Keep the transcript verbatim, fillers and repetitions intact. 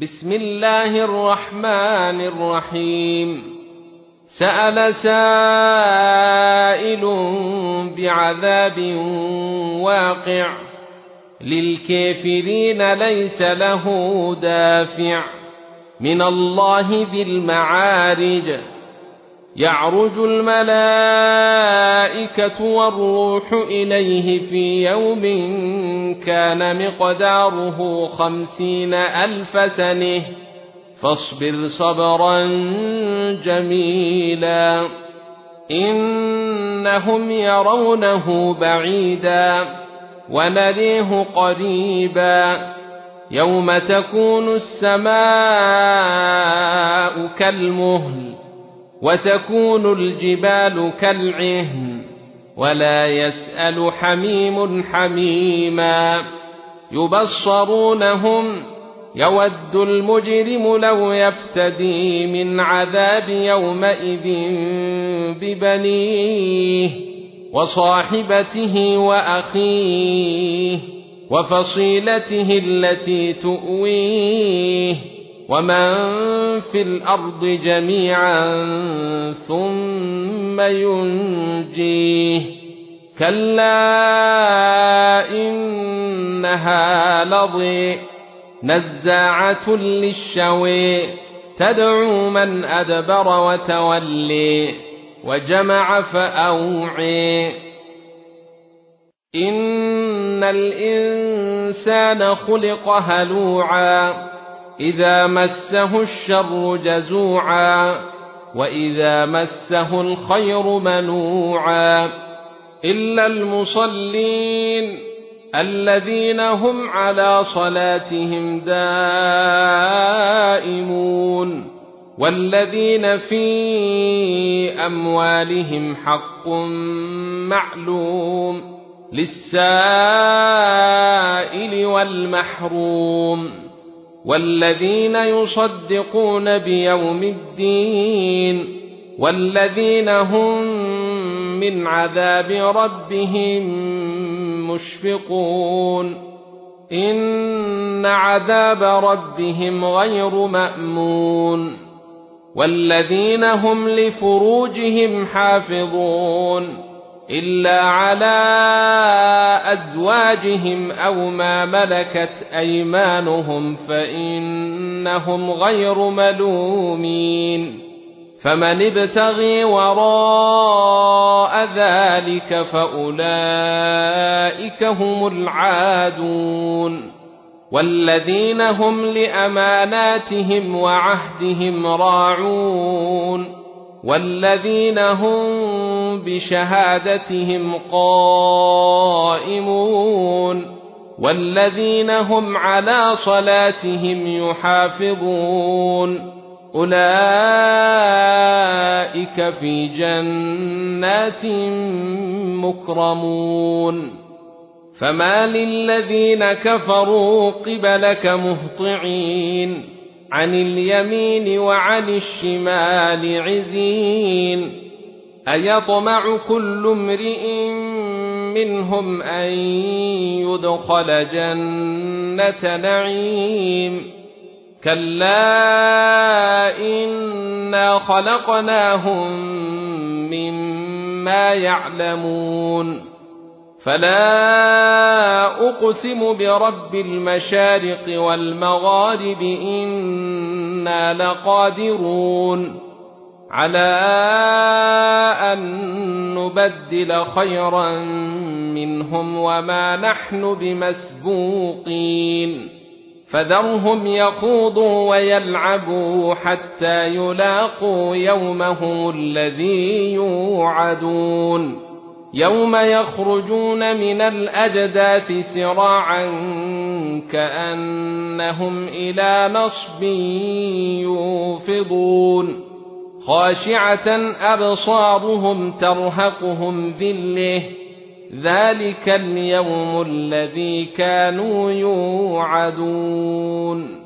بسم الله الرحمن الرحيم. سأل سائل بعذاب واقع للكافرين ليس له دافع من الله ذي المعارج. يعرج الملائكة والروح إليه في يوم كان مقداره خمسين ألف سنة فاصبر صبرا جميلا إنهم يرونه بعيدا ونريه قريبا يوم تكون السماء كالمهل وتكون الجبال كالعهن ولا يسأل حميم حميما. يبصرونهم يود المجرم لو يفتدي من عذاب يومئذ ببنيه وصاحبته وأخيه وفصيلته التي تؤويه ومن في الأرض جميعا ثم ينجيه. كلا إنها لظى نزاعة للشوى تدعو من أدبر وتولي وجمع فأوعي. إن الإنسان خلق هلوعا إذا مسه الشر جزوعا وإذا مسه الخير منوعا إلا المصلين الذين هم على صلاتهم دائمون والذين في أموالهم حق معلوم للسائل والمحروم والذين يصدقون بيوم الدين والذين هم من عذاب ربهم مشفقون. إن عذاب ربهم غير مأمون والذين هم لفروجهم حافظون إلا على أزواجهم أو ما ملكت أيمانهم فإنهم غير ملومين. فمن ابتغي وراء ذلك فأولئك هم العادون والذين هم لأماناتهم وعهدهم راعون والذين هم بشهادتهم قائمون والذين هم على صلاتهم يحافظون أولئك في جنات مكرمون. فما للذين كفروا قبلك مهطعين عن اليمين وعن الشمال عزين أيطمع كل امرئ منهم أن يدخل جنة نعيم كلا إنا خلقناهم مما يعلمون. فلا أقسم برب المشارق والمغارب إنا لقادرون على أن نبدل خيرا منهم وما نحن بمسبوقين. فذرهم يخوضوا ويلعبوا حتى يلاقوا يومهم الذي يوعدون يوم يخرجون من الأجداث سراعا كأنهم إلى نصب يوفضون خاشعة أبصارهم ترهقهم ذلة ذلك اليوم الذي كانوا يوعدون.